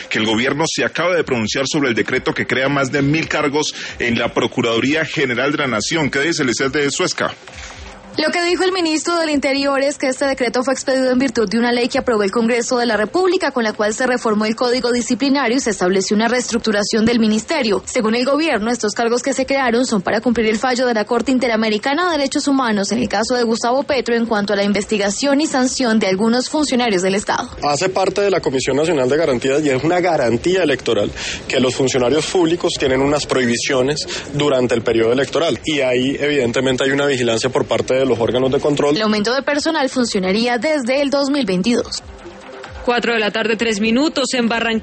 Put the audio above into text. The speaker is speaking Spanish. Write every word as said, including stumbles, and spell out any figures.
que el gobierno se acaba de pronunciar sobre el decreto que crea más de mil cargos en la Procuraduría General de la Nación. ¿Qué dice Eliezer de Suezca? Lo que dijo el ministro del Interior es que este decreto fue expedido en virtud de una ley que aprobó el Congreso de la República, con la cual se reformó el Código Disciplinario y se estableció una reestructuración del ministerio. Según el gobierno, estos cargos que se crearon son para cumplir el fallo de la Corte Interamericana de Derechos Humanos en el caso de Gustavo Petro en cuanto a la investigación y sanción de algunos funcionarios del Estado. Hace parte de la Comisión Nacional de Garantías y es una garantía electoral que los funcionarios públicos tienen unas prohibiciones durante el periodo electoral y ahí evidentemente hay una vigilancia por parte de los órganos de control. El aumento de personal funcionaría desde el dos mil veintidós. Cuatro de la tarde, tres minutos en Barranquilla.